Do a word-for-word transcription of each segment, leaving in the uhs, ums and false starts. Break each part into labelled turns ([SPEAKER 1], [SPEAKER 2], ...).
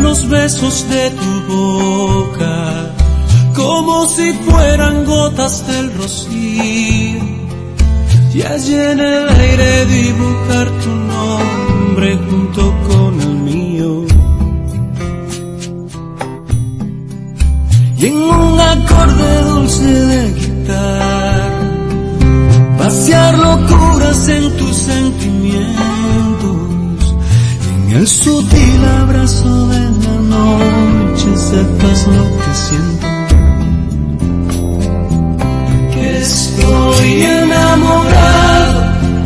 [SPEAKER 1] los besos de tu boca, como si fueran gotas del rocío, y allí en el aire dibujar tu nombre junto con el mío. Y en un acorde dulce de guitarra, pasear locuras en tus sentimientos, en el sutil abrazo de la noche sepas lo que siento. Que estoy enamorado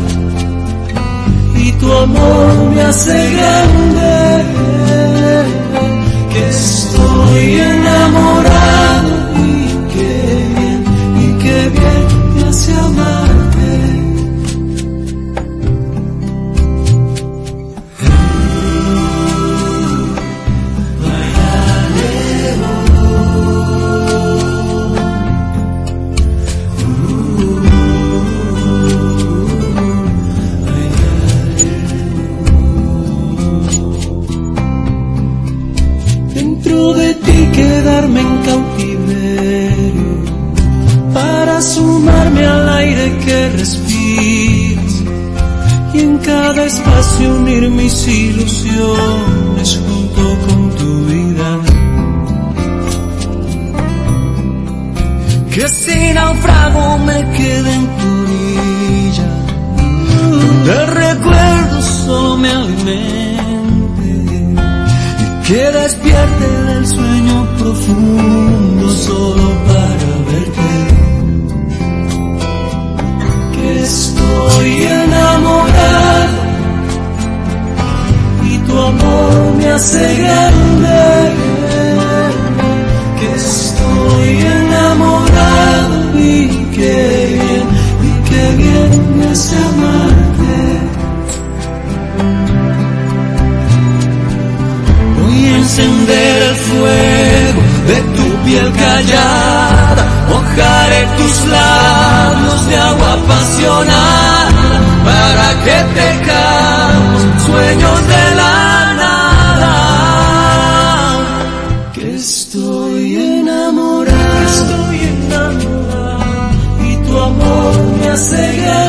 [SPEAKER 1] y tu amor me hace grande. Que estoy enamorado y qué bien, y qué bien me hace amarte. Dentro de ti quedarme en cautiverio, para sumarme al aire que respiras, y en cada espacio unir mis ilusiones junto con tu vida. Que si naufrago me quede en tu orilla, de recuerdos solo me alimente, y que despierte del sueño profundo solo para verte. Que estoy enamorado y tu amor me hace grande. Que estoy enamorado y qué bien, y qué bien me hace amarte. Voy a encender el fuego de tu piel callada, mojaré tus labios de agua apasionada, para que tejamos sueños de la nada. Que estoy enamorado, estoy enamorado y tu amor me hace grande.